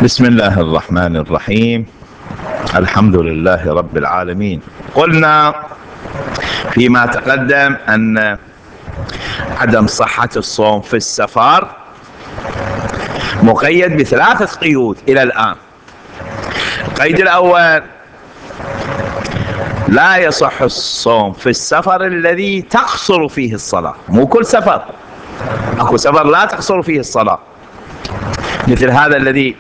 بسم الله الرحمن الرحيم. الحمد لله رب العالمين. قلنا فيما تقدم أن عدم صحة الصوم في السفر مقيد بثلاثة قيود إلى الآن. القيد الأول: لا يصح الصوم في السفر الذي تقصر فيه الصلاة. مو كل سفر، أكو سفر لا تقصر فيه الصلاة، مثل هذا الذي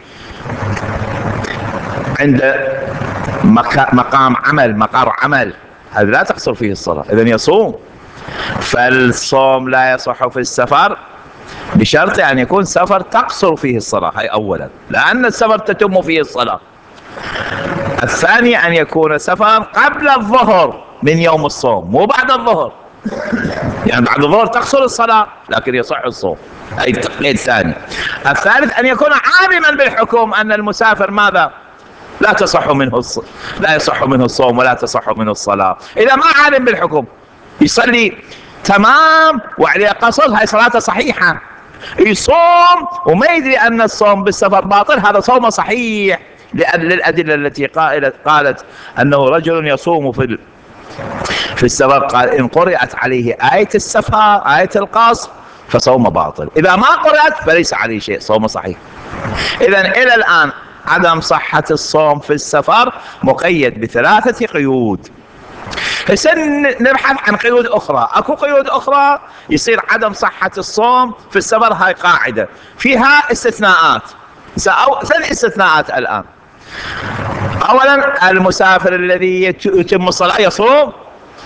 عند مقام عمل، مقر عمل، هذا لا تقصر فيه الصلاة، إذن يصوم. فالصوم لا يصح في السفر بشرط أن يكون سفر تقصر فيه الصلاة، هاي أولا، لأن السفر تتم فيه الصلاة. الثاني أن يكون سفر قبل الظهر من يوم الصوم، مو بعد الظهر، يعني بعد الظهر تقصر الصلاة لكن يصح الصوم، هاي التقييد الثاني. الثالث أن يكون عالما بالحكم أن المسافر ماذا؟ لا يصح منه الصوم ولا تصح منه الصلاة. إذا ما عالم بالحكم يصلي تمام وعليه قصر، هاي صلاته صحيحة. يصوم وما يدري أن الصوم بالسفر باطل، هذا صومه صحيح للأدلة التي قالت أنه رجل يصوم في السفر، قال إن قرأت عليه آية السفر آية القصر فصوم باطل، إذا ما قرأت فليس عليه شيء، صومه صحيح. إذن إلى الآن عدم صحة الصوم في السفر مقيد بثلاثة قيود. هسه نبحث عن قيود أخرى. أكو قيود أخرى يصير عدم صحة الصوم في السفر، هاي قاعدة فيها استثناءات. ثلاث استثناءات الآن. أولا: المسافر الذي يتم الصلاة يصوم،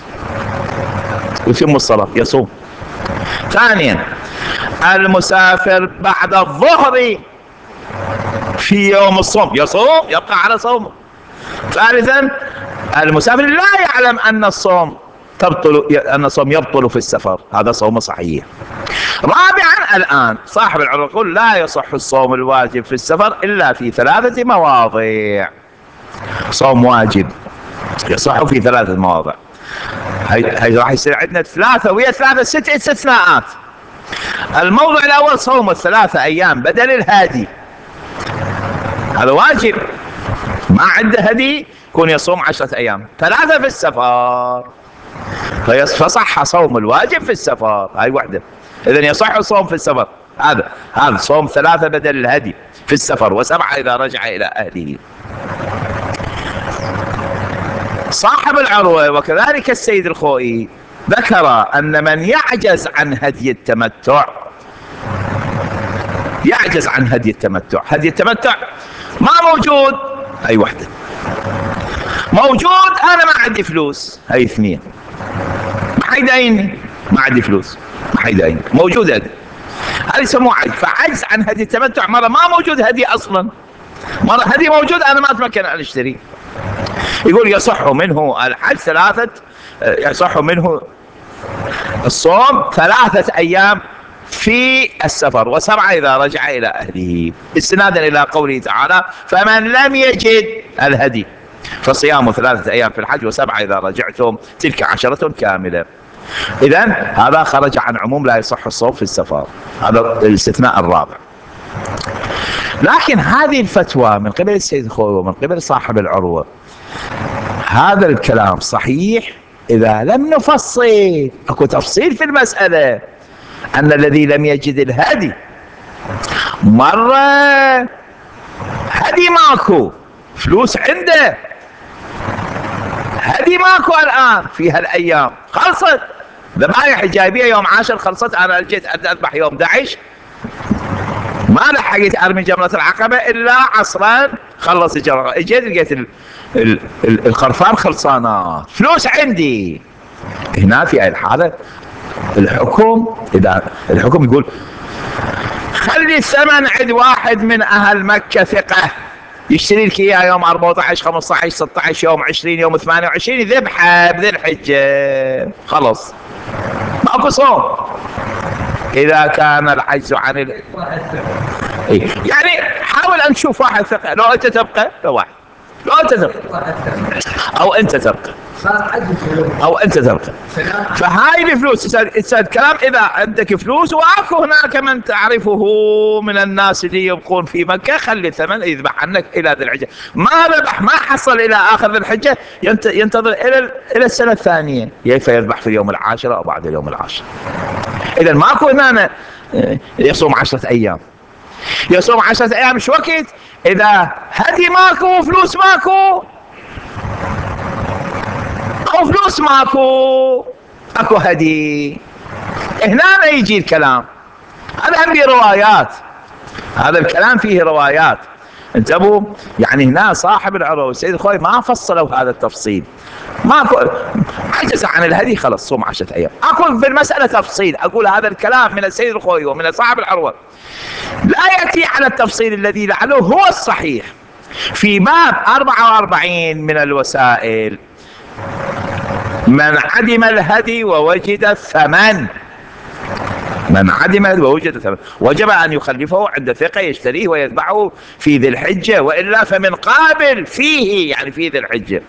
يتم الصلاة يصوم. ثانيا: المسافر بعد الظهر في يوم الصوم يصوم، يبقى على صومه. ثالثا: المسافر لا يعلم أن الصوم يبطل في السفر، هذا صومه صحيح. رابعا: الآن صاحب العروة يقول لا يصح الصوم الواجب في السفر إلا في ثلاثة مواضع. صوم واجب يصح في ثلاثة مواضع، هي راح يصير عندنا ثلاثة، وهي ثلاثة 6 استثناءات. الموضوع الأول: صوم 3 أيام بدل الهادي، هذا واجب، ما عنده هدي يكون يصوم 10 أيام، 3 في السفر، فصح صوم الواجب في السفر، هاي وحدة. إذن يصح الصوم في السفر، هذا صوم 3 بدل الهدي في السفر، و7 إذا رجع إلى أهله. صاحب العروة وكذلك السيد الخوئي ذكر أن من يعجز عن هدي التمتع، هدي التمتع ما موجود، هاي وحدة. موجود أنا ما عندي فلوس، هاي 2. ما حيدايني، ما عندي فلوس، ما حيدايني، موجود هدي، هذا يسموه عجز. فعجز عن هدي التمتع، مرة ما موجود هدي أصلا، مرة هدي موجود أنا ما أتمكن أن أشتري. يقول يصح منه الحج يصح منه الصوم 3 أيام في السفر، و7 إذا رجع إلى أهله، استنادا إلى قوله تعالى: فمن لم يجد الهدي فصيام 3 أيام في الحج و7 إذا رجعتم تلك 10 كاملة. إذن هذا خرج عن عموم لا يصح الصوم في السفر، هذا الاستثناء الرابع. لكن هذه الفتوى من قبل السيد الخوئي ومن قبل صاحب العروة، هذا الكلام صحيح إذا لم نفصل. أكو تفصيل في المسألة، أن الذي لم يجد الهدي، مرة هدي ماكو، فلوس عنده، هدي ماكو الآن في هالأيام، خلصت ذبايح جايبيها يوم 10 خلصت، أنا جيت أذبح يوم 11، ما لحقت أرمي جمرة العقبة إلا عصرا، خلص الجمرة، اجيت لقيت الخرفان خلصانات، فلوس عندي. هنا في هاي الحالة إذا الحكم يقول خلي الثمن عند واحد من أهل مكة ثقة يشتري لك إياه يوم 14 15 16 يوم 20 يوم 28 ذبحه بذي الحجة، خلص ماكو صوم. إذا كان العجز عن يعني حاول أن تشوف واحد ثقة، لو أنت تبقى، لو أنت تبقى أو أنت تبقى صار عجز او انت ترقى. فهاي الفلوس يصير كلام اذا عندك فلوس واكو هناك من تعرفه من الناس اللي يبقون في مكه، خلي الثمن يذبح عنك الى ذي الحجه. ما ذبح ما حصل الى اخر ذي الحجه ينتظر الى السنه الثانيه فيذبح في اليوم العاشر او بعد اليوم العاشر. اذا ماكو هنا يصوم 10 ايام. يصوم 10 ايام شو وقت؟ اذا هدي ماكو فلوس ماكو او فلوس ماكو اكو هدي، هنا ما يجي الكلام. هذا هم روايات، هذا الكلام فيه روايات. انتبهوا، يعني هنا صاحب العروة السيد الخوي ما فصلوا هذا التفصيل. ماكو عجز عن الهدي خلص صوم 10 ايام. اكو في المسألة تفصيل، اقول هذا الكلام من السيد الخوي ومن صاحب العروة لا يأتي على التفصيل الذي لعله هو الصحيح في باب 44 من الوسائل. من عدم الهدي ووجد الثمن، من عدم ووجد الثمن وجب أن يخلفه عند ثقة يشتريه ويذبحه في ذي الحجة، وإلا فمن قابل فيه يعني في ذي الحجة.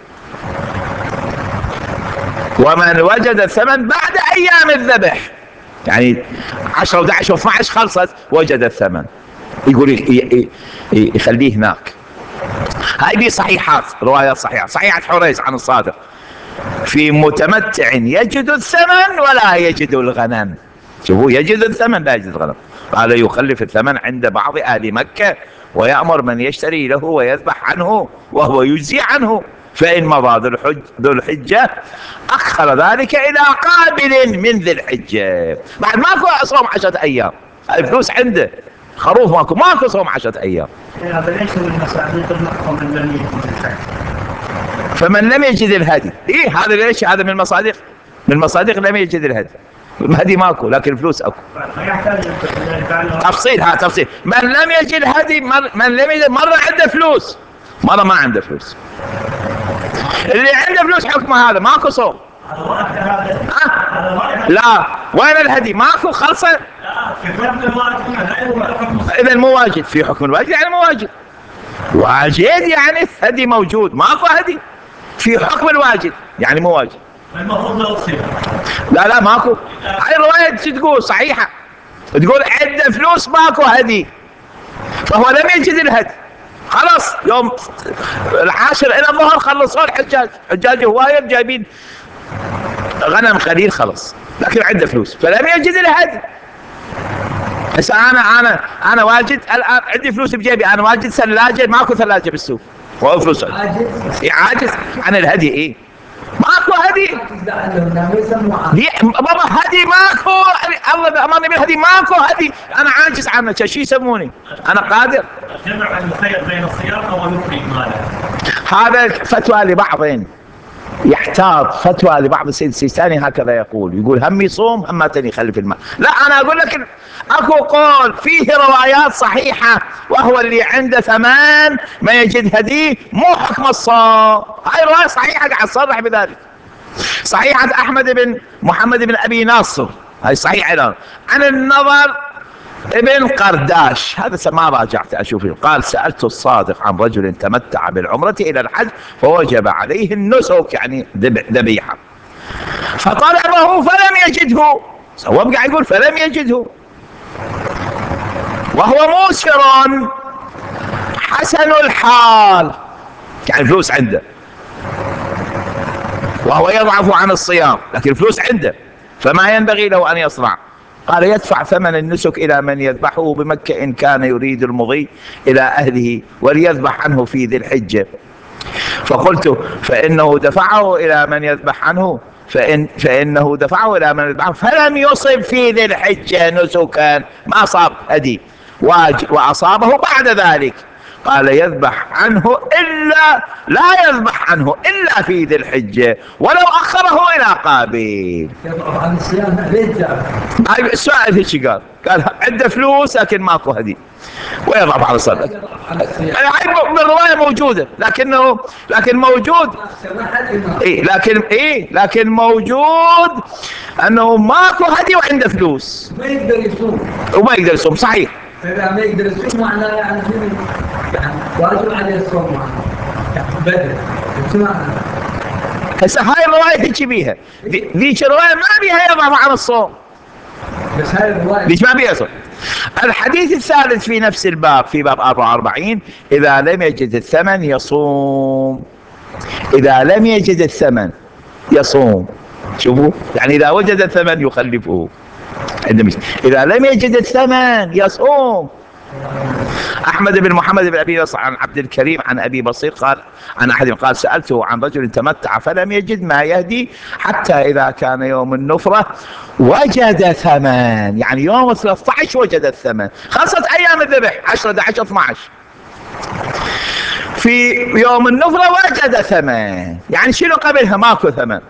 ومن وجد الثمن بعد أيام الذبح، يعني 10 و11 و12 خلصت وجد الثمن، يقول يخليه هناك. هاي دي صحيحات، روايات صحيحة. صحيحة حريز عن الصادق في متمتع يجد الثمن ولا يجد الغنم. شوفوا، يجد الثمن لا يجد الغنم. قال يخلف الثمن عند بعض أهل مكة ويأمر من يشتري له ويذبح عنه وهو يجزي عنه، فإن مضى ذو الحجة أخر ذلك إلى قابل من ذي الحجة. بعد ماكو صوم 10 أيام، الفلوس عنده، خروف ماكو صوم 10 أيام. هذا ليس من مصادق المحكم من لم يجد الهدي. فمن لم يجد الهدي، هذا ليش؟ هذا من المصادق، من المصادق لم يجد الهدي. الهدي ماكو لكن الفلوس اكو. تفصيل، تفصيل. من لم يجد الهدي، من لم يجد مرة عنده فلوس مرة ما عنده فلوس. اللي عنده فلوس حكمه هذا ماكو صوم. لا، وين الهدي؟ ماكو خلصه. اذا مو واجد، في حكم الواجد يعني مو واجد. واجد يعني الهدي موجود، ماكو هدي في حكم الواجد يعني مو واجد. المفروض لا تصير. لا ماكو. هاي الرواية تقول صحيحة، تقول عنده فلوس ماكو هدي، فهو لم يجد الهدي. خلاص يوم العاشر الى الظهر خلصوا حجاج هواية جايبين غنم قليل خلص، لكن عنده فلوس فلم يجد الهدي. هسه انا واجد الان عندي فلوس بجيبي، انا واجد ثلاجة، ماكو ثلاجة بالسوق، هو فلوس عاجز عن الهدي. ماكو هدي. بابا هدي ماكو، الله بأماني بالهدي ماكو هدي، انا عاجز عنه، شو يسموني؟ انا قادر. جمع المخير بين الصيام او يفرق ماله. هذا فتوى لبعضين، يحتاط فتوى لبعض السيد السيستاني هكذا يقول هم يصوم هم تاني يخلف الماء. لا، انا اقول لك اكو قول فيه روايات صحيحة، وهو اللي عنده ثمان ما يجد هدي مو حكم الصوم. هاي رواية صحيحة قاعد تصرح بذلك. صحيحة احمد بن محمد بن ابي ناصر، هاي صحيحة الان، عن النضر ابن قرداش، هذا ما راجعت اشوفه، قال سألت الصادق عن رجل تمتع بالعمرة الى الحج فوجب عليه النسك يعني ذبيحة، فطلبه فلم يجده. هو قاعد يقول فلم يجده، وهو موسر حسن الحال، يعني فلوس عنده، وهو يضعف عن الصيام لكن فلوس عنده، فما ينبغي له ان يصنع. قال يدفع ثمن النسك إلى من يذبحه بمكة إن كان يريد المضي إلى أهله وليذبح عنه في ذي الحجة. فقلت فإنه دفعه إلى من يذبح عنه فإنه دفعه إلى من يذبح عنه فلم يصب في ذي الحجة نسكا، ما صاب هدي، وأصابه بعد ذلك. قال يذبح عنه إلا لا يذبح عنه إلا في ذي الحجة ولو أخره إلى قابل. عن الصيام ليش هاي السؤال هيك قال عنده فلوس لكن ماكو هدي ويضع على الصدق. هاي بالرواية موجودة لكن موجود لكن موجود انه ماكو هدي وعنده فلوس ما يقدر يصوم وما يقدر يصوم. صحيح، فإذا ما يقدر يصوم معناه يعني واجب عليه الصوم، يعني بدل شو معناه؟ هسه هاي الرواية تجي بيها، ذيك الرواية ما بيها يضعف عن الصوم. بس هاي الرواية ليش ما بيها صوم؟ الحديث الثالث في نفس الباب، في باب 44، إذا لم يجد الثمن يصوم. إذا لم يجد الثمن يصوم. شوفوا، يعني إذا وجد الثمن يخلفه. إذا لم يجد الثمن يصوم. أحمد بن محمد بن أبي بصر عن عبد الكريم عن أبي بصير قال عن أحد قال سألته عن رجل تمتع فلم يجد ما يهدي حتى إذا كان يوم النفرة وجد ثمن، يعني يوم 13 وجد الثمن، خاصة أيام الذبح 10 11 12. في يوم النفرة وجد ثمن، يعني شنو قبلها ماكو ثمن.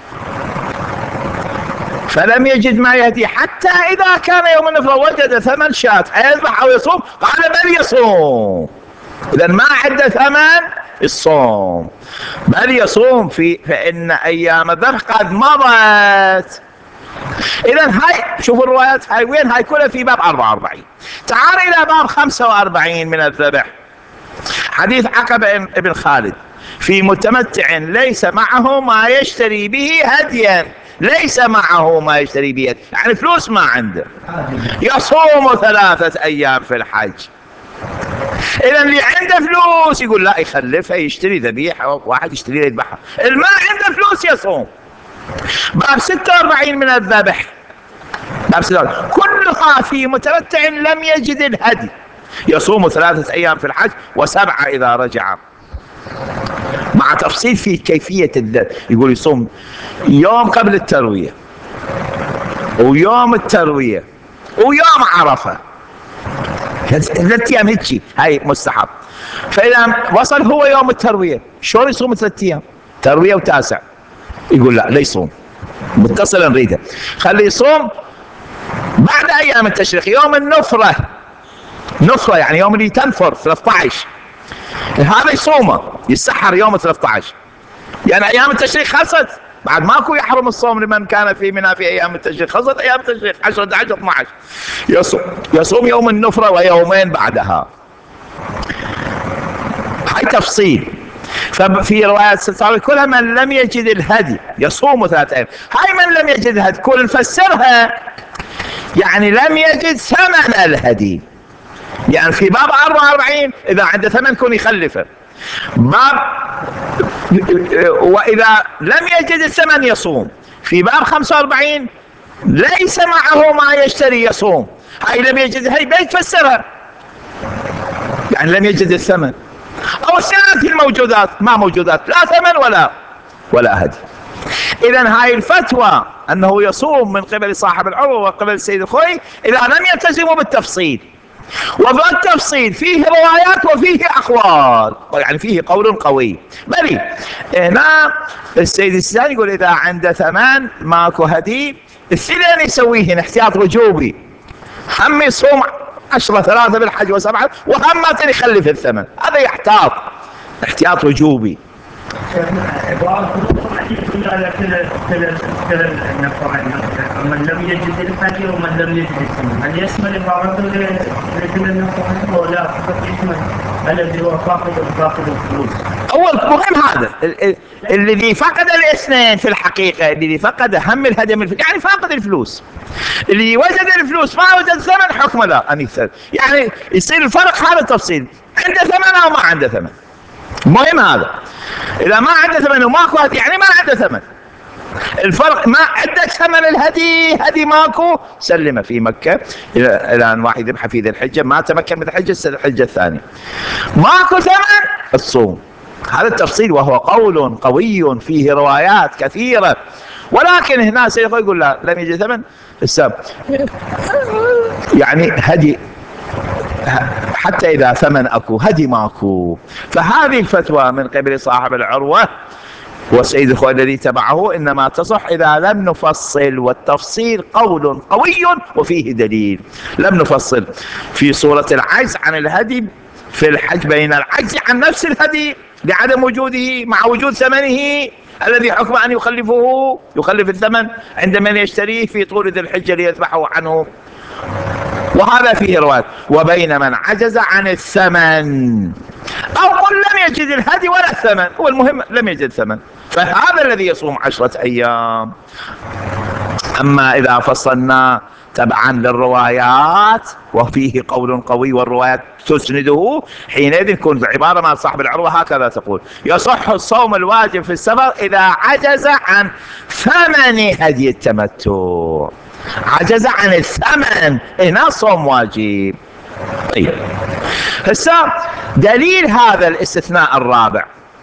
فلم يجد ما يهدي حتى إذا كان يوم النفرة وجد ثمن شاة أيذبح أو يصوم؟ قال بل يصوم. إذا ما عنده ثمن الصوم، بل يصوم فإن أيام الذبح قد مضت. إذا هاي شوفوا الروايات هاي وين، هاي كلها في باب 44. تعال إلى باب 45 من الذبح، حديث عقبة بن خالد في متمتع ليس معه ما يشتري به هديا. ليس معه ما يشتري به، يعني فلوس ما عنده، يصوم 3 أيام في الحج. إذا اللي عنده فلوس يقول لا يخلفها يشتري ذبيحة، واحد يشتري يذبحها. اللي ما عنده فلوس يصوم. باب 46 من الذبح، باب 46 كلها في متمتع لم يجد الهدي، يصوم 3 أيام في الحج و7 إذا رجع، مع تفصيل في كيفية الذبح. يقول يصوم يوم قبل التروية ويوم التروية ويوم عرفة، 3 أيام هيك، هاي مستحب. فإذا وصل هو يوم التروية شلون يصوم 3 أيام تروية و9؟ يقول لا يصوم متصلا نريده، خليه يصوم بعد أيام التشريق، يوم النفرة. نفرة يعني يوم اللي تنفر 13، هذا يصومه يسحر يوم 13، يعني أيام التشريق خلصت، بعد ماكو يحرم الصوم لمن كان في منى في أيام التشريق، خلصت أيام التشريق 10 11 12. يصوم يوم النفرة ويومين بعدها. هاي تفصيل. ففي روايات ستة كلها من لم يجد الهدي يصوم 3 أيام. هاي من لم يجد الهدي كل نفسرها يعني لم يجد ثمن الهدي، يعني في باب 44 إذا عنده ثمن كون يخلفه، باب وإذا لم يجد الثمن يصوم. في باب 45 ليس معه ما يشتري يصوم. هاي لم يجد، هاي بيتفسرها يعني لم يجد الثمن، أو الثلاث الموجودات ما موجودات، لا ثمن ولا هدي. إذا هاي الفتوى أنه يصوم من قبل صاحب العروة وقبل السيد الخوي إذا لم يلتزموا بالتفصيل. والتفصيل فيه روايات وفيه أقوال، يعني فيه قول قوي. بل هنا السيد السيستاني يقول إذا عنده ثمن ماكو هدي، الثنين يسويهن احتياط وجوبي، هم يصوم 10 3 بالحج و7، وهم ما يخلف الثمن، هذا يحتاط احتياط وجوبي. من لم يجد الحج ومن لم يجد الثمن، هل يشمل عبارته لكل النفقات ولا فقط يشمل الذي هو فاقد الفلوس؟ أول مهم هذا الذي فقد الاثنين في الحقيقة، الذي فقد هم الهدم يعني فاقد الفلوس، اللي وجد الفلوس ما وجد ثمن حكم لا أن يكسر، يعني يصير الفرق هذا التفصيل، عنده ثمن أو ما عنده ثمن. مهم هذا، إذا ما عنده ثمن وماكو هدي يعني ما عنده ثمن. الفرق ما عندك ثمن الهدي، هدي ماكو، سلمه في مكة إلى أن واحد يذبح في ذي الحجة، ما تمكن من الحجة الحجة الثانية، ماكو ثمن الصوم. هذا التفصيل وهو قول قوي فيه روايات كثيرة، ولكن هنا سيقول يقول لا لم يجد ثمن السبب، يعني هدي حتى إذا ثمن أكو هدي ماكو. فهذه الفتوى من قبل صاحب العروة والسيد الخوي الذي تبعه إنما تصح إذا لم نفصل، والتفصيل قول قوي وفيه دليل. لم نفصل في صورة العجز عن الهدي في الحج بين العجز عن نفس الهدي لعدم وجوده مع وجود ثمنه الذي حكم أن يخلف الثمن عند من يشتريه في طول ذي الحجة ليذبحه عنه، وهذا فيه رواية. وبين من عجز عن الثمن أو قل لم يجد الهدي ولا الثمن، هو المهم لم يجد ثمن، فهذا الذي يصوم 10 أيام. أما إذا فصلنا تبعا للروايات وفيه قول قوي والروايات تسنده، حينئذ يكون بعبارة مع صاحب العروة هكذا تقول: يصح الصوم الواجب في السفر إذا عجز عن ثمن هدي التمتع. عجز عن الثمن، هنا صوم واجب. طيب، هسه دليل هذا الاستثناء الرابع،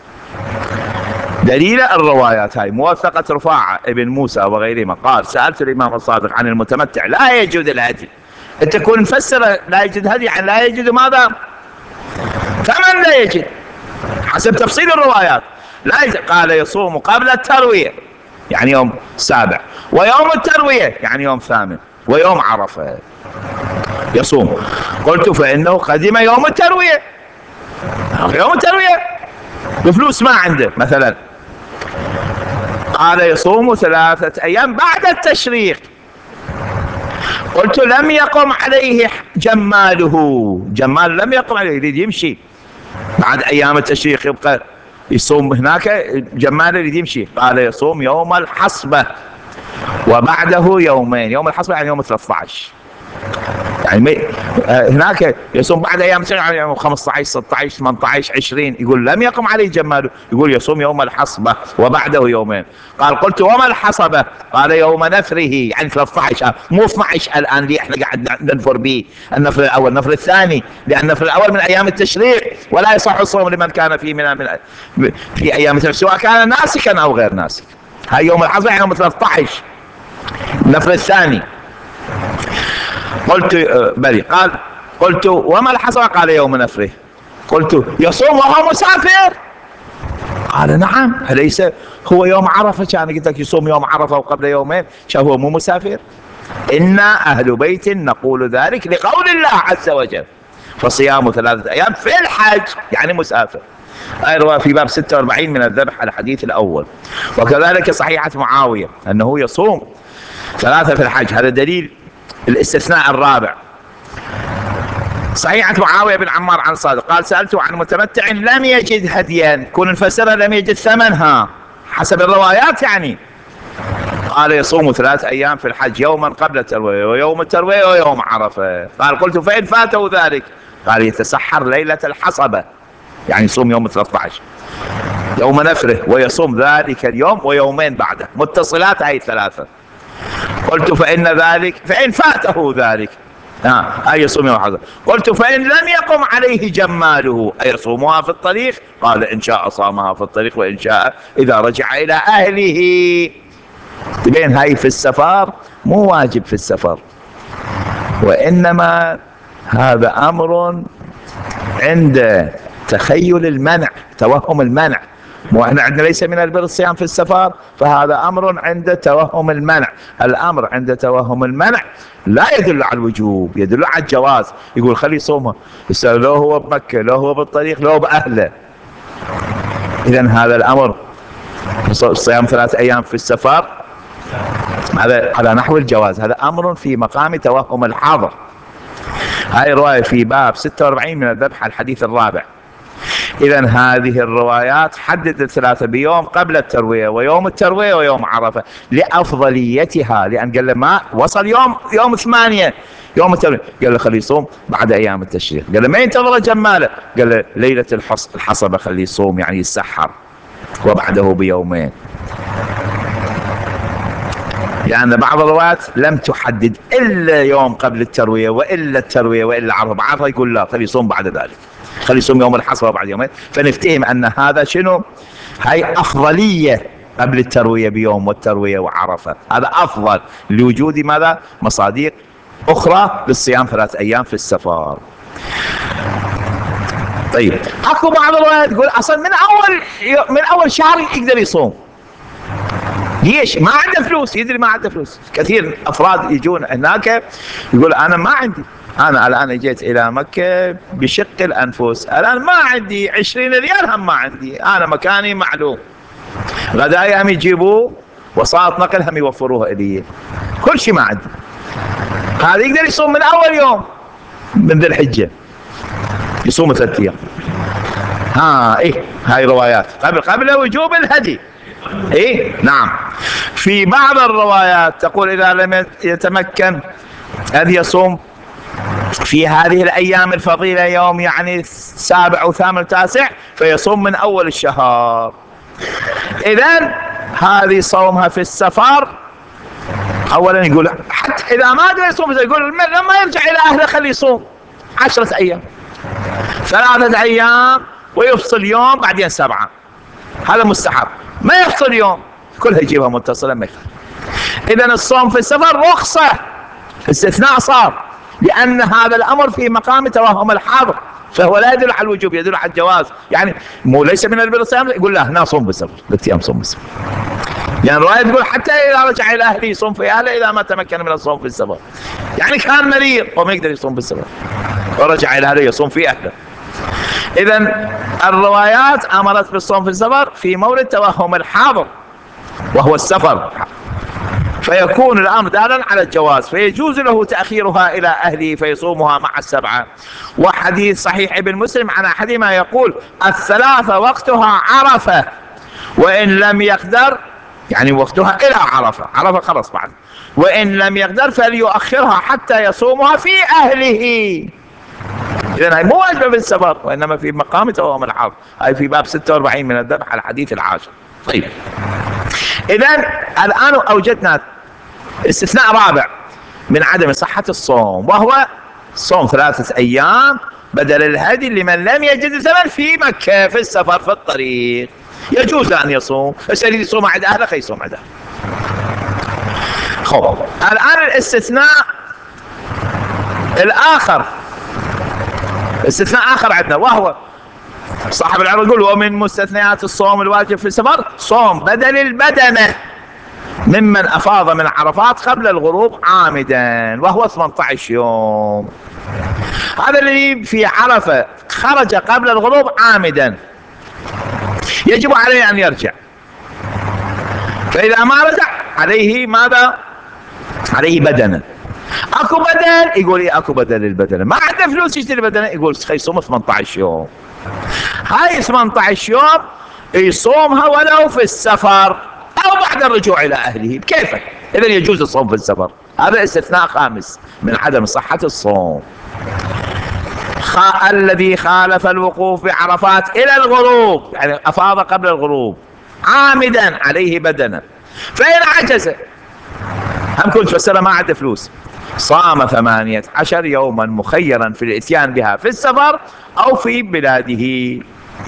دليل الروايات هاي موثقة رفاعة ابن موسى وغيرهما قال: سألت الإمام الصادق عن المتمتع لا يجد الهدي. أنت تكون مفسر لا يجد هدي عن لا يجد ماذا؟ ثمن لا يجد حسب تفصيل الروايات. لا يجد. قال: يصوم قبل التروية يعني يوم 7، ويوم التروية يعني يوم 8، ويوم عرفة يصوم. قلت: فإنه قدم يوم التروية، يوم التروية بفلوس ما عنده مثلا. قال: يصوم 3 أيام بعد التشريق. قلت: لم يقم عليه جماله. جمال لم يقم عليه، يريد يمشي بعد أيام التشريق، يبقى يصوم هناك. جمال يريد يمشي. قال: يصوم يوم الحصبة وبعده يومين. يوم الحصبة يعني يوم 13، يعني هناك يصوم بعد ايام يعني يوم 15 16 18 20. يقول لم يقم عليه جماله، يقول يصوم يوم الحصبة وبعده يومين. قال: قلت: وما الحصبة؟ قال: يوم نفره، يعني 13، مو 12 الان اللي احنا قاعد ننفر به. النفر الاول، النفر الثاني، لان النفر الاول من ايام التشريق، ولا يصح الصوم لمن كان في في ايام التشريق سواء كان ناسكا او غير ناسك. هاي يوم الحصبة يعني يوم 13، النفر الثاني. قلت: بلي. قال: قلت: وما الحصبة؟ قال: يوم نفره. قلت: يصوم وهو مسافر؟ قال: نعم. أليس هو يوم عرفة؟ كان قلت لك يصوم يوم عرفة وقبل يومين، شو هو مو مسافر؟ إنا أهل بيت نقول ذلك لقول الله عز وجل: فصيام 3 أيام في الحج يعني مسافر. هاي رواية في باب 46 من الذبح الحديث الأول. وكذلك صحيحة معاوية أنه يصوم 3 في الحج. هذا دليل الاستثناء الرابع. صحيحة معاوية بن عمار عن صادق قال: سألته عن متمتع لم يجد هديا. كون نفسرها لم يجد ثمنها حسب الروايات يعني. قال: يصوم 3 أيام في الحج، يوما قبل التروية ويوم التروية ويوم عرفة. قال: قلت: فإن فاته ذلك؟ قال: يتسحر ليلة الحصبة، يعني يصوم يوم 13 يوم نفره، ويصوم ذلك اليوم ويومين بعده متصلات، هاي 3. قلت: فإن فاته ذلك أيصوم يوم الحصبة. قلت: فإن لم يقم عليه جماله أيصومها في الطريق؟ قال: إن شاء صامها في الطريق، وإن شاء إذا رجع إلى أهله. بين هاي في السفر مو واجب في السفر، وإنما هذا أمر عند تخيل المنع، توهم المنع. واحنا عندنا ليس من البر الصيام في السفر، فهذا امر عند توهم المنع. الامر عند توهم المنع لا يدل على الوجوب، يدل على الجواز. يقول خلي يصومها، لو هو بمكة، لو هو بالطريق، لو باهله. اذا هذا الامر صيام 3 أيام في السفر هذا على نحو الجواز، هذا امر في مقام توهم الحاضر. هاي رواية في باب 46 من الذبح الحديث الرابع. إذا هذه الروايات حددت 3 بيوم قبل التروية ويوم التروية ويوم عرفة لأفضليتها، لأن قال له ما وصل يوم 8 يوم التروية، قال له خليه يصوم بعد أيام التشريق. قال له ما ينتظر جماله، قال له ليلة الحصبة خليه يصوم يعني يسحر وبعده بيومين. لأن بعض الروايات لم تحدد إلا يوم قبل التروية وإلا التروية وإلا عرفة. بعضها يقول لا خليه يصوم بعد ذلك، خليه يصوم يوم الحصبة بعد يومين. فنفتهم أن هذا شنو؟ هاي أفضلية قبل التروية بيوم والتروية وعرفة، هذا أفضل لوجود ماذا؟ مصاديق أخرى للصيام 3 أيام في السفر. طيب، اكو بعض الروايات تقول اصلا من اول شهر يقدر يصوم. ليش؟ ما عنده فلوس، يدري ما عنده فلوس. كثير افراد يجون هناك يقول انا ما عندي، انا الان جيت الى مكة بشق الانفس، الان ما عندي 20 ريال، هم ما عندي، انا مكاني معلوم، غدايا هم يجيبوه، وسائط نقل هم يوفروها الي، كل شيء ما عندي. هذا يقدر يصوم من اول يوم من ذي الحجة، يصوم 3 ايام. ايه هاي روايات قبل وجوب الهدي. ايه نعم. في بعض الروايات تقول اذا لم يتمكن ان يصوم في هذه الايام الفضيلة يوم يعني 7 أو 8 9 فيصوم من اول الشهر. اذا هذه صومها في السفر اولا يقول حتى اذا ما قدر يصوم يقول لما يرجع الى اهله خليه يصوم 10 ايام 3 ايام ويفصل يوم بعدين 7. هذا مستحب. ما يفصل يوم كلها يجيبها متصلة ما يخالف. اذا الصوم في السفر رخصة، استثناء صار، لان هذا الامر في مقام توهم الحاضر، فهو لا يدل على الوجوب يدل على الجواز. يعني مو ليس من البر الصيام يقول له هنا صوم بالسفر 3 ايام صوم بالسفر. يعني الرواية تقول حتى اذا رجع الى اهله يصوم في اهله اذا ما تمكن من الصوم في السفر. يعني كان مريض وما يقدر يصوم بالسفر ورجع الى اهله يصوم في اهله. اذا الروايات امرت بالصوم في السفر في مورد توهم الحاضر وهو السفر، فيكون الامر دالا على الجواز، فيجوز له تاخيرها الى اهله فيصومها مع 7. وحديث صحيح ابن مسلم عن احدهما يقول 3 وقتها عرفه وان لم يقدر، يعني وقتها الى عرفه، عرفه خلص بعد، وان لم يقدر فليؤخرها حتى يصومها في اهله. إذن هي مو واجبة بالسفر وإنما في مقام توهم الحاضر، هاي في باب 46 من الذبح الحديث 10. طيب إذن الآن أوجدنا استثناء رابع من عدم صحة الصوم، وهو صوم 3 أيام بدل الهدي لمن لم يجد الثمن في مكة في السفر في الطريق. يجوز أن يصوم، بس يريد يصوم عند أهله خيصوم عند أهله. خب الآن الاستثناء الآخر، استثناء آخر عندنا، وهو صاحب العرض يقول ومن مستثنيات الصوم الواجب في السفر صوم بدل البدنة ممن أفاض من عرفات قبل الغروب عامدا، وهو 18 يوم. هذا الذي في عرفة خرج قبل الغروب عامدا يجب عليه أن يرجع، فإذا ما رجع عليه ماذا؟ عليه بدنة. اكو بدل؟ يقول ايه اكو بدل البدنه، ما عنده فلوس يشتري بدنه يقول يصوم 18 يوم. هاي 18 يوم يصومها ولو في السفر او بعد الرجوع الى اهله بكيفك. اذا يجوز الصوم في السفر. هذا استثناء خامس من عدم صحة الصوم. الذي خالف الوقوف بعرفات الى الغروب، يعني افاض قبل الغروب عامدا عليه بدنه، فان عجز هم كنت فسره ما عنده فلوس صام 18 يوما مخيرا في الاتيان بها في السفر او في بلاده.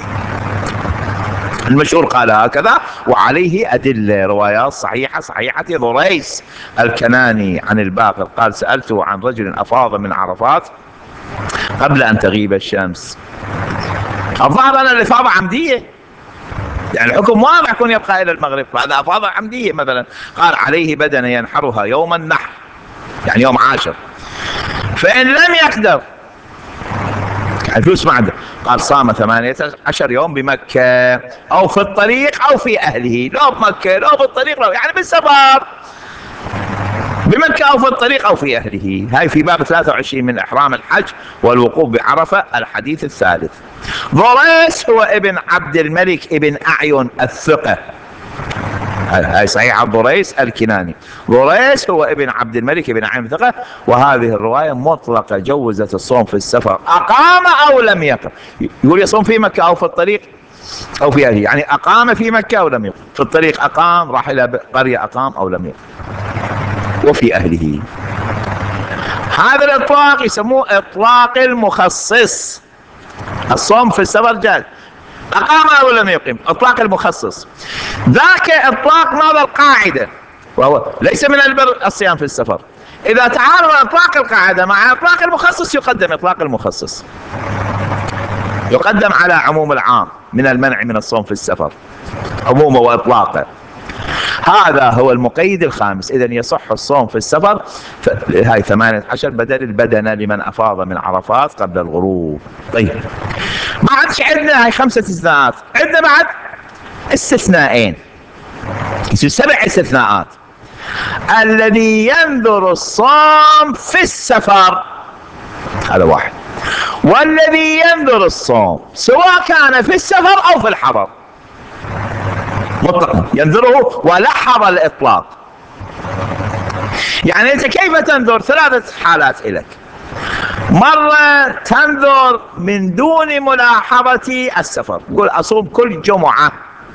المشهور قال هكذا، وعليه أدلة روايات صحيحة صحيحة ضريس الكناني عن الباقر قال سألته عن رجل أفاض من عرفات قبل أن تغيب الشمس. الظاهر أن الإفاضة عمدية، يعني الحكم واضح يكون يبقى إلى المغرب، فهذا أفاضة عمدية مثلا. قال عليه بدنة ينحرها يوم النحر يعني يوم 10، فإن لم يقدر الفلوس ما عنده قال صام 18 يوم بمكة أو في الطريق أو في أهله، لو بمكة لو بالطريق لو يعني بالسفر، بمكة أو في الطريق أو في أهله. هاي في باب 23 من إحرام الحج والوقوف بعرفة الحديث الثالث. ضريس هو ابن عبد الملك ابن أعين الثقة، هاي صحيح عن ضريس الكناني. ضريس هو ابن عبد الملك ابن أعين الثقة، وهذه الرواية مطلقة جوزت الصوم في السفر أقام أو لم يقم. يقول يصوم في مكة أو في الطريق أو في أهله، يعني أقام في مكة أو لم يقم، في الطريق أقام، راح إلى قرية أقام أو لم يقم، وفي أهله. هذا الإطلاق يسموه إطلاق المخصص. الصوم في السفر جاز أقام أو لم يقم، إطلاق المخصص. ذاك إطلاق ماذا؟ القاعدة، وهو ليس من البر الصيام في السفر. إذا تعارض إطلاق القاعدة مع إطلاق المخصص يقدم إطلاق المخصص، يقدم على عموم العام من المنع من الصوم في السفر عمومه وإطلاقه. هذا هو المقيد الخامس. إذن يصح الصوم في السفر هاي 18 بدل البدنة لمن أفاض من عرفات قبل الغروب. طيب ما عادش عندنا هاي 5 استثناءات، عندنا بعد استثناءين، 7 استثناءات. الذي ينذر الصوم في السفر هذا واحد، والذي ينذر الصوم سواء كان في السفر أو في الحضر. مطلقا ينذره ولحظ الإطلاق. يعني أنت كيف تنذر؟ ثلاثة حالات إليك. مرة تنذر من دون ملاحظة السفر، تقول أصوم كل جمعة،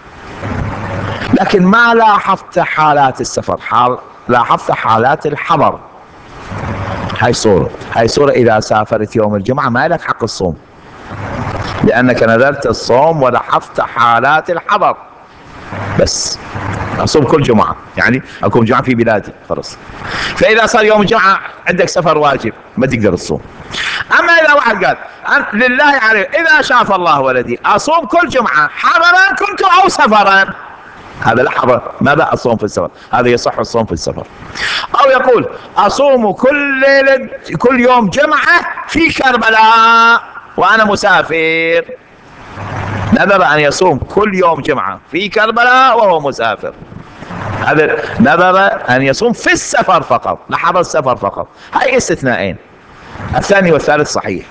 لكن ما لاحظت حالات السفر، لاحظت حالات الحضر. هاي صورة إذا سافرت يوم الجمعة ما لك حق الصوم، لأنك نذرت الصوم ولاحظت حالات الحضر. بس أصوم كل جمعة، يعني أكون جمعة في بلادي خلاص. فإذا صار يوم الجمعة عندك سفر واجب ما تقدر تصوم. أما إذا واحد قال لله عليه إذا شاف الله ولدي أصوم كل جمعة حضرا كنت أو سفرا، هذا لا حضر، ما بقى الصوم في السفر، هذا يصح الصوم في السفر. أو يقول أصوم كل ليلة كل يوم جمعة في كربلاء وأنا مسافر، نذر أن يصوم كل يوم جمعة في كربلاء وهو مسافر. هذا نذر أن يصوم في السفر فقط، لحظة السفر فقط. هاي استثنائين، الثاني والثالث صحيح.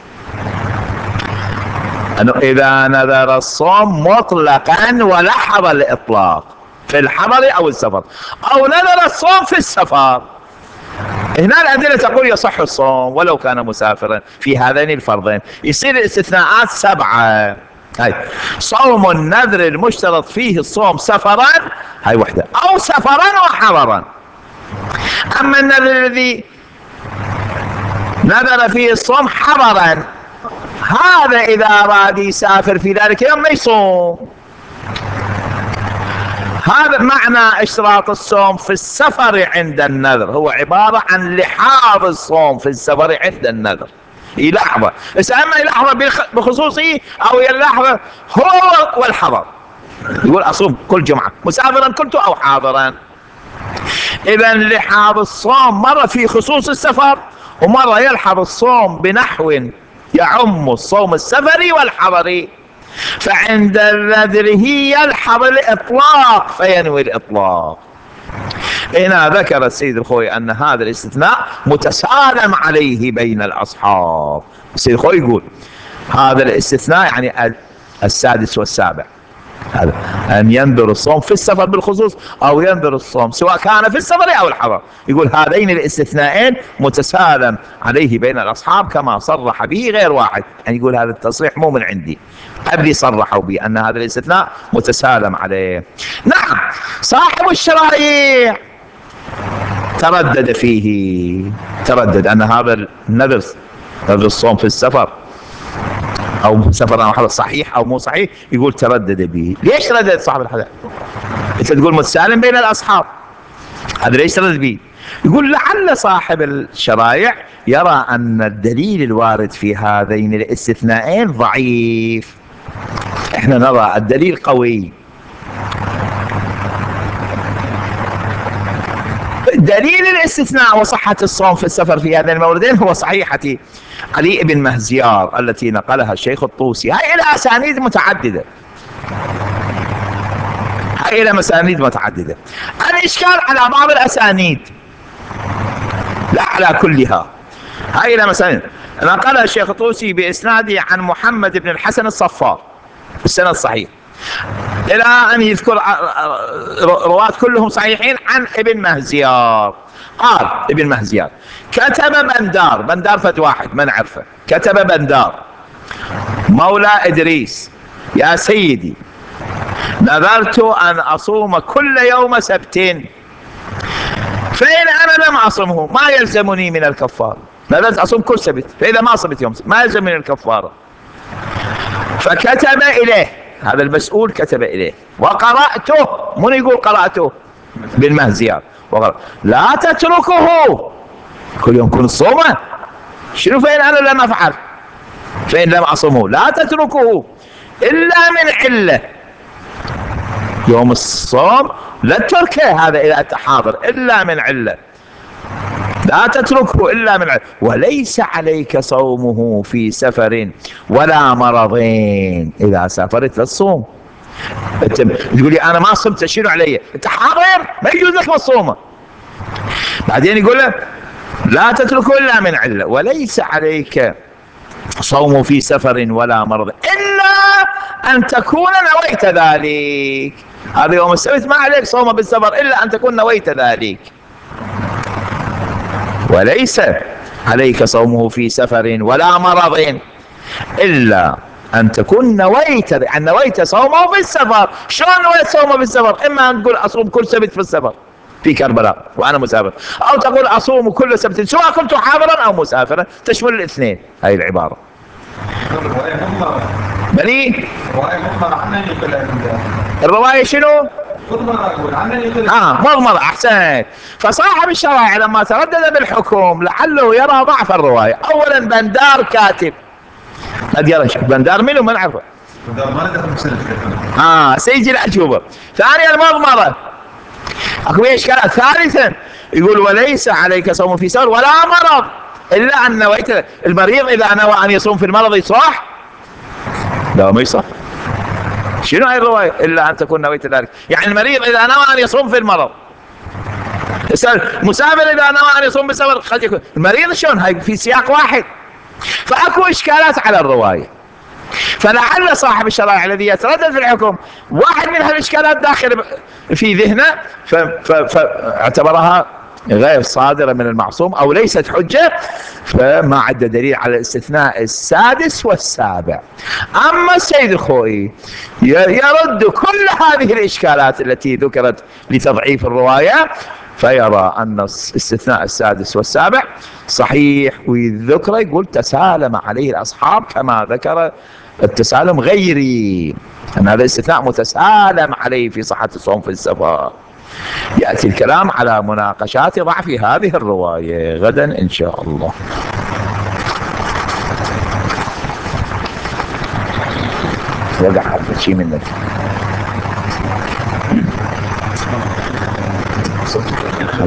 أنه إذا نذر الصوم مطلقا ولحظ الإطلاق في الحضر أو السفر، أو نذر الصوم في السفر، هنا الأدلة تقول يصح الصوم ولو كان مسافرا في هذين الفرضين. يصير الاستثناءات 7. هاي صوم النذر المشترط فيه الصوم سفرا، هاي وحدة، أو سفرا وحضرا. أما النذر الذي نذر فيه الصوم حضرا، هذا إذا أراد يسافر في ذلك اليوم ما يصوم. هذا معنى اشتراط الصوم في السفر عند النذر، هو عبارة عن لحاظ الصوم في السفر عند النذر، يلاحظه. بس أما يلاحظه بخصوصه أو يلاحظه هو والحضر، يقول أصوم كل جمعة مسافرا كنت أو حاضرا. إذا لحاظ الصوم مرة في خصوص السفر، ومرة يلحظ الصوم بنحو يعم الصوم السفري والحضري. فعند نذره يلحظ الإطلاق فينوي الإطلاق. هنا ذكر السيد الخوي أن هذا الاستثناء متسالم عليه بين الأصحاب. السيد الخوي يقول هذا الاستثناء يعني السادس والسابع، هذا أن ينذر الصوم في السفر بالخصوص أو ينذر الصوم سواء كان في السفر أو الحضر. يقول هذين الاستثناءين متسالم عليه بين الأصحاب كما صرح به غير واحد. يعني يقول هذا التصريح مو من عندي، قبلي صرحوا به أن هذا الاستثناء متسالم عليه. نعم صاحب الشرائع تردد فيه، تردد أن هذا النذر الصوم في السفر أو سفر أو حضر صحيح أو مو صحيح. يقول تردد به. ليش تردد صاحب الحدث؟ أنت تقول متسالم بين الأصحاب، هذا ليش تردد به؟ يقول لعل صاحب الشرائع يرى أن الدليل الوارد في هذين الاستثنائين ضعيف، احنا نرى الدليل قوي. دليل الاستثناء وصحة الصوم في السفر في هذين الموردين هو صحيحة علي بن مهزيار التي نقلها الشيخ الطوسي. هاي إلى أسانيد متعددة، هاي إلى مسانيد متعددة. الإشكال على بعض الأسانيد لا على كلها. هاي إلى مسانيد نقلها الشيخ الطوسي بإسناده عن محمد بن الحسن الصفار بالسند الصحيح، إلى أن يذكر رواة كلهم صحيحين عن ابن مهزيار. قال ابن مهزيار كتب بندار فد واحد ما نعرفه، كتب بندار مولى إدريس يا سيدي نذرت أن أصوم كل يوم سبت، فإن أنا لم أصمه ما يلزمني من الكفارة. نذرت أصوم كل سبت، فإذا ما صمت يوم سبت ما يلزم من الكفارة. فكتب إليه هذا المسؤول، كتب إليه وقرأته. من يقول قرأته؟ بالمهزيار. لا تتركه كل يوم كن صومه. شنو فإن أنا لم أفعل؟ فإن لم أصمه لا تتركه إلا من علة. يوم الصوم لا تتركه هذا إذا أنت حاضر إلا من علة، لا تتركه إلا من علة. وليس عليك صومه في سفر ولا مرضين. إذا سافرت للصوم انت تقول لي انا ما صمت شنو علي؟ انت حاضر ما يجوز لك الصوم. بعدين يقول له لا تتركه الا من عله، وليس عليك صوم في سفر ولا مرض الا ان تكون نويت ذلك. هذا يوم السبت ما عليك صوم بالسفر إلا أن تكون نويت ذلك، وليس عليك صومه في سفر ولا مرض إلا أن تكون نويت، يعني نويت صومه في السفر. شلون نويت صومه في السفر؟ إما أن تقول أصوم كل سبت في السفر في كربلاء وأنا مسافر، أو تقول أصوم كل سبت سواء كنت حاضرا أو مسافرا، تشمل الاثنين هذه العبارة. بني الرواية شنو؟ مضمضة. أحسنت. فصاحب الشرائع لما تردد بالحكم لعله يرى ضعف الرواية. أولا بندار كاتب، بندار منو ما نعرفه، سيجي الأجوبة. ثانيا المضمضة، اكو اشكالات. ثالثا يقول وليس عليك صوم في سفر ولا مرض الا ان نويت. المريض اذا نوى ان يصوم في المرض يصح؟ لا ما يصح. شنو هاي الرواية؟ الا ان تكون نويت ذلك، يعني المريض اذا نوى ان يصوم في المرض. مسافر اذا نوى ان يصوم بالسفر قد يكون. المريض شلون؟ هاي في سياق واحد. فاكو اشكالات على الرواية. فلعل صاحب الشرائع الذي يتردد في الحكم واحد من هالاشكالات داخل في ذهنه، فاعتبرها غير صادرة من المعصوم او ليست حجة، فما عد دليل على الاستثناء السادس والسابع. اما السيد الخوئي يرد كل هذه الاشكالات التي ذكرت لتضعيف الرواية، فيرى ان الاستثناء السادس والسابع صحيح، ويذكر يقول تسالم عليه الاصحاب كما ذكر التسالم غيري، ان هذا الاستثناء متسالم عليه في صحة الصوم في السفر. يأتي الكلام على مناقشات ضعف هذه الرواية غدا إن شاء الله. وقع حرف شيء منك.